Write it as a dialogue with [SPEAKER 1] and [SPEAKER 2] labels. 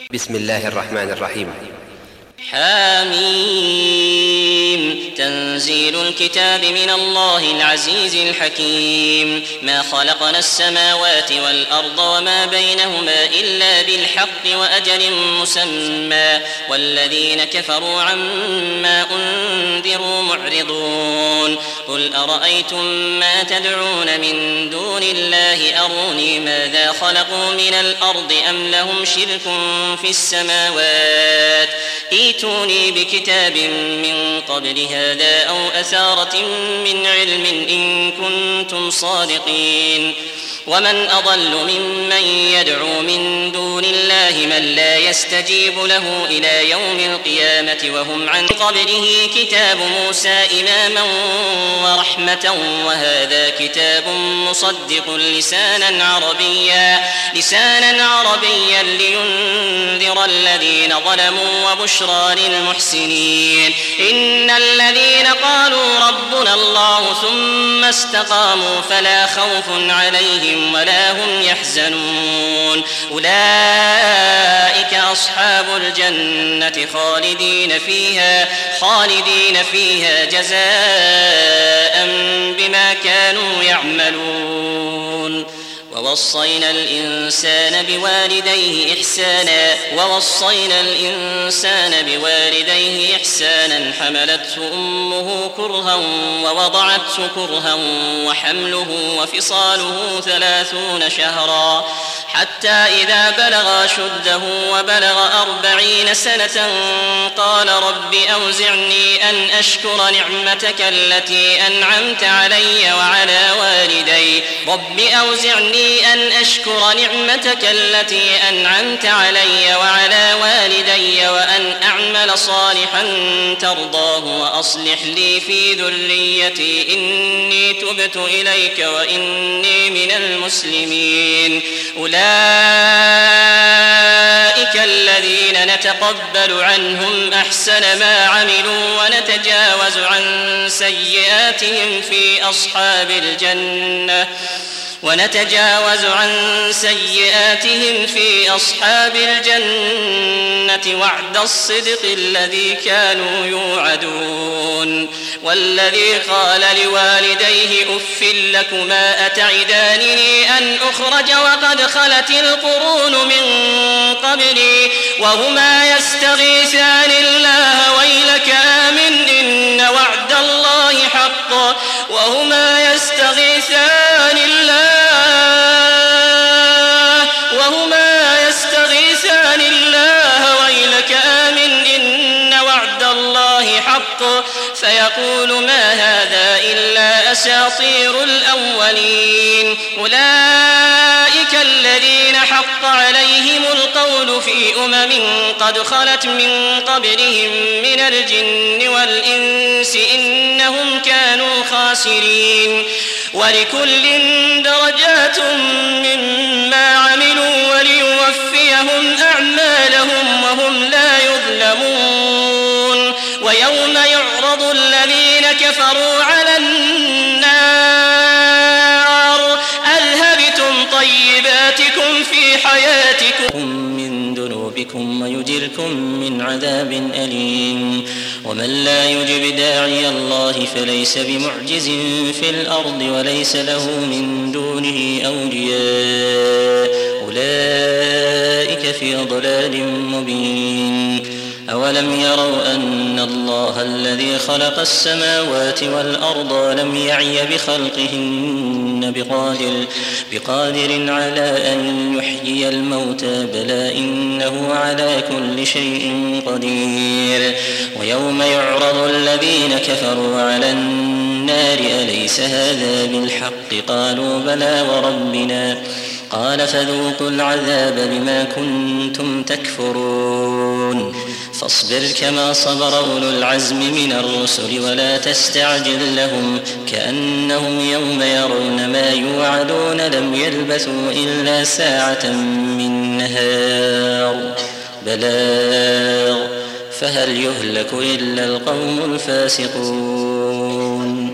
[SPEAKER 1] بسم الله الرحمن الرحيم.
[SPEAKER 2] حاميم. تنزيل الكتاب من الله العزيز الحكيم. ما خلقنا السماوات والأرض وما بينهما إلا بالحق وأجل مسمى والذين كفروا عما أنذروا معرضون. قل أرأيتم ما تدعون من دون الله أروني ماذا خلقوا من الأرض أم لهم شرك في السماوات ائتوني بكتاب من قبل هذا أو أثارة من علم إن كنتم صادقين. ومن أضل ممن يدعو من دون الله من لا يستجيب له إلى يوم القيامة وهم عن قبله كتاب موسى إماما ورحمة وهذا كتاب مصدق لسانا عربيا لينذر الذين ظلموا وبشرى للمحسنين. إن الذين قالوا ربنا الله ثم استقاموا فلا خوف عليهم ولا هم يحزنون. أولئك أصحاب الجنة خالدين فيها جزاء بما كانوا يعملون. ووصينا الإنسان بوالديه إحسانا حملته أمه كرها ووضعته كرها وحمله وفصاله 30 شهرا حتى إذا بلغ أشده وبلغ 40 سنة قال رب أوزعني أن أشكر نعمتك التي أنعمت علي وعلى والدي وأن أعمل صالحا ترضاه وأصلح لي في ذريتي إني تبت إليك وإني من المسلمين. أولئك الذين نتقبل عنهم أحسن ما عملوا ونتجاوز عن سيئاتهم في أصحاب الجنة وعد الصدق الذي كانوا يوعدون. والذي قال لوالديه أف لكما أتعدانني أن أخرج وقد خلت القرون من قبلي وهما يستغيثان الله ويلك آمن إن وعد الله حق فيقول ما هذا إلا أساطير الأولين. أولئك الذين حق عليهم القول في قد خلت من قبلهم من الجن والإنس إنهم كانوا خاسرين. ولكل درجات مما عملوا وليوفيهم أعمالهم وهم لا يظلمون. ويوم يعرض الذين كفروا على النار أذهبتم طيباتكم في حياتكم من ذنوبكم ويجركم من عذاب أليم. ومن لا يجب داعي الله فليس بمعجز في الأرض وليس له من دونه أولياء أولئك في ضلال مبين. أولم يروا أن الله الذي خلق السماوات والأرض ولم يعي بخلقهن بقادر على أن يحيي الموتى بلى إنه على كل شيء قدير. ويوم يعرض الذين كفروا على النار أليس هذا بالحق قالوا بلى وربنا قال فذوقوا العذاب بما كنتم تكفرون. فاصبر كما صبر أولو العزم من الرسل ولا تستعجل لهم كأنهم يوم يرون ما يوعدون لم يلبثوا إلا ساعة من نهار بلاغ فهل يهلك إلا القوم الفاسقون.